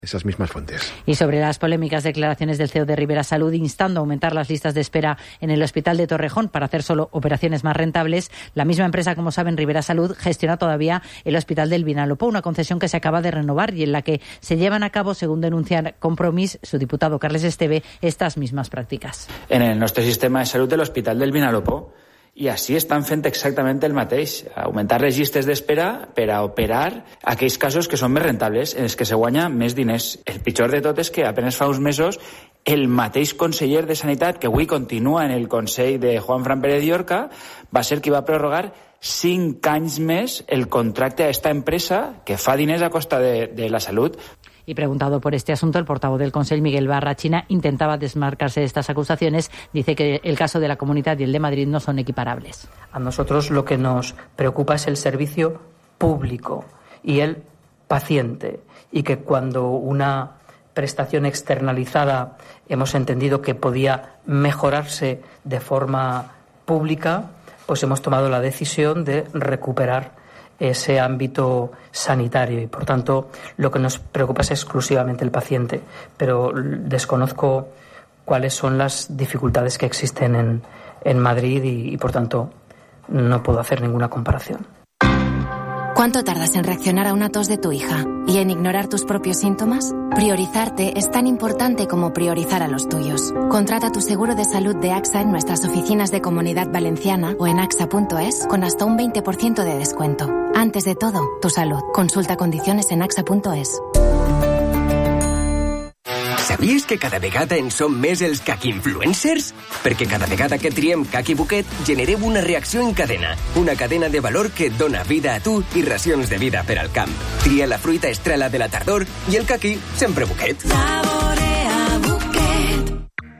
esas mismas fuentes. Y sobre las polémicas declaraciones del CEO de Ribera Salud instando a aumentar las listas de espera en el Hospital de Torrejón para hacer solo operaciones más rentables, la misma empresa, como saben, Ribera Salud, gestiona todavía el Hospital del Vinalopó, una concesión que se acaba de renovar y en la que se llevan a cabo, según denuncia Compromís, su diputado Carles Esteve, estas mismas prácticas. En el nostre sistema de salut de l'Hospital del Vinalopó, i així estan fent exactament el mateix, augmentar les llistes d'espera per a operar aquells casos que són més rentables, en els que se guanya més diners. El pitjor de tot és que apenas fa uns mesos el mateix conseller de Sanitat, que avui continua en el Consell de Juanfran Pérez Llorca, va ser qui va prorrogar 5 anys més el contracte a esta empresa que fa diners a costa de la salut. Y preguntado por este asunto, el portavoz del Consell, Miguel Barrachina, intentaba desmarcarse de estas acusaciones. Dice que el caso de la Comunidad y el de Madrid no son equiparables. A nosotros lo que nos preocupa es el servicio público y el paciente. Y que cuando una prestación externalizada hemos entendido que podía mejorarse de forma pública, pues hemos tomado la decisión de recuperar ese ámbito sanitario y, por tanto, lo que nos preocupa es exclusivamente el paciente, pero desconozco cuáles son las dificultades que existen en Madrid y, por tanto, no puedo hacer ninguna comparación. ¿Cuánto tardas en reaccionar a una tos de tu hija y en ignorar tus propios síntomas? Priorizarte es tan importante como priorizar a los tuyos. Contrata tu seguro de salud de AXA en nuestras oficinas de Comunidad Valenciana o en axa.es con hasta un 20% de descuento. Antes de todo, tu salud. Consulta condiciones en axa.es. Sabies que cada vegada en som més els kaki-influencers? Perquè cada vegada que triem Kaki Bouquet generem una reacció en cadena. Una cadena de valor que et dona vida a tu i racions de vida per al camp. Tria la fruita estrela de la tardor i el kaki sempre Bouquet. Saborea Bouquet.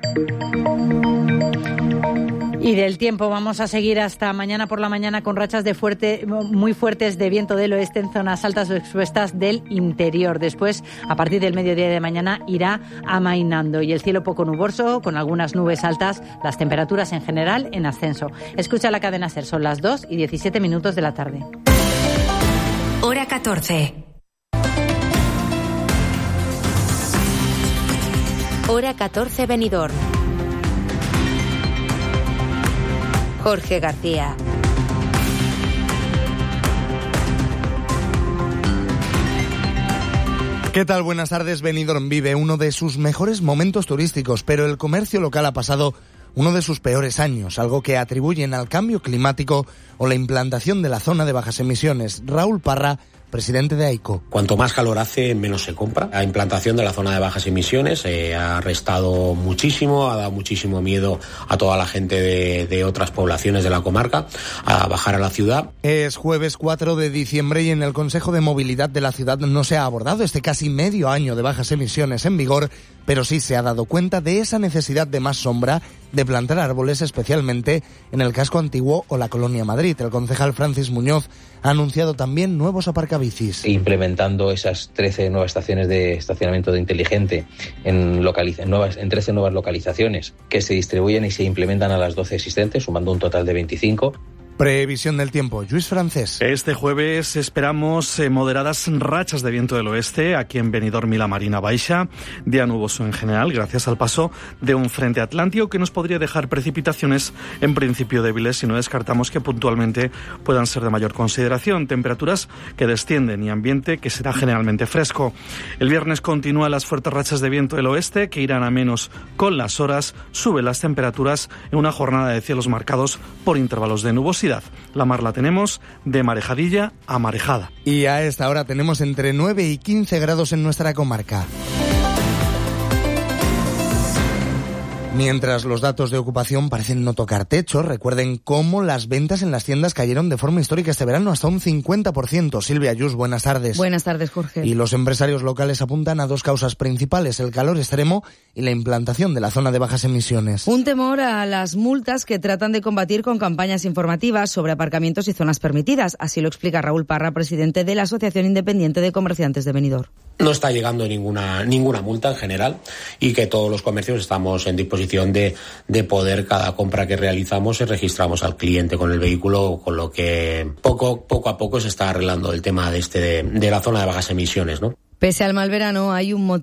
Y del tiempo vamos a seguir hasta mañana por la mañana con rachas de muy fuertes de viento del oeste en zonas altas o expuestas del interior. Después, a partir del mediodía de mañana, irá amainando y el cielo poco nuboso con algunas nubes altas, las temperaturas en general en ascenso. Escucha la cadena SER, son las 2:17 de la tarde. Hora 14. Hora 14 Benidorm. Jorge García. ¿Qué tal? Buenas tardes. Benidorm vive uno de sus mejores momentos turísticos, pero el comercio local ha pasado uno de sus peores años, algo que atribuyen al cambio climático o la implantación de la zona de bajas emisiones. Raúl Parra, presidente de AICO. Cuanto más calor hace, menos se compra. La implantación de la zona de bajas emisiones ha restado muchísimo, ha dado muchísimo miedo a toda la gente de otras poblaciones de la comarca a bajar a la ciudad. Es jueves 4 de diciembre y en el Consejo de Movilidad de la ciudad no se ha abordado este casi medio año de bajas emisiones en vigor, pero sí se ha dado cuenta de esa necesidad de más sombra, de plantar árboles, especialmente en el casco antiguo o la Colonia Madrid. El concejal Francis Muñoz ha anunciado también nuevos aparcabicis. Implementando esas 13 nuevas estaciones de estacionamiento inteligente en 13 nuevas localizaciones que se distribuyen y se implementan a las 12 existentes, sumando un total de 25. Previsión del tiempo, Lluís Francés. Este jueves esperamos moderadas rachas de viento del oeste aquí en Benidorm y la Marina Baixa, día nuboso en general gracias al paso de un frente atlántico que nos podría dejar precipitaciones en principio débiles y no descartamos que puntualmente puedan ser de mayor consideración, temperaturas que descienden y ambiente que será generalmente fresco. El viernes continúan las fuertes rachas de viento del oeste que irán a menos con las horas, suben las temperaturas en una jornada de cielos marcados por intervalos de nubosidad. La mar la tenemos de marejadilla a marejada. Y a esta hora tenemos entre 9 y 15 grados en nuestra comarca. Mientras los datos de ocupación parecen no tocar techo, recuerden cómo las ventas en las tiendas cayeron de forma histórica este verano hasta un 50%. Silvia Ayús, buenas tardes. Buenas tardes, Jorge. Y los empresarios locales apuntan a dos causas principales, el calor extremo y la implantación de la zona de bajas emisiones. Un temor a las multas que tratan de combatir con campañas informativas sobre aparcamientos y zonas permitidas. Así lo explica Raúl Parra, presidente de la Asociación Independiente de Comerciantes de Benidorm. No está llegando ninguna multa en general y que todos los comercios estamos en disposición de poder, cada compra que realizamos, registramos al cliente con el vehículo, con lo que poco a poco se está arreglando el tema de la zona de bajas emisiones, ¿no? Pese al mal verano, hay un motivo